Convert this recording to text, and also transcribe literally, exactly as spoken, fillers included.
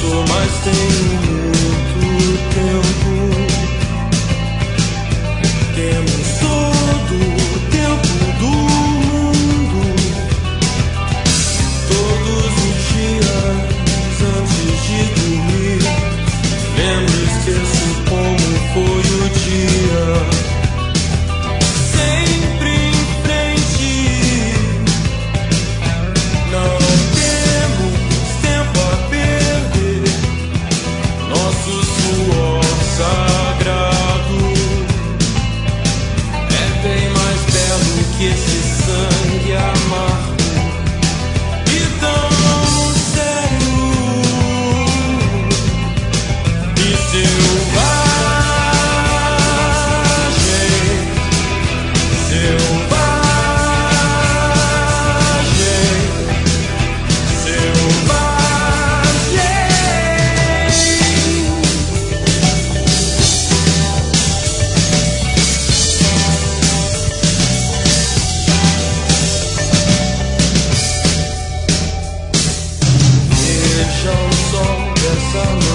mas tenho muito tempo. Temos todo o tempo do mundo. Todos os dias antes de dormir, lembro e esqueço como foi o dia. Sempre em frente, não temos tempo a perder. Nosso suor sagrado é bem mais belo que esse sangue amargo e tão sério e selvagem. Veja o sol dessa noite.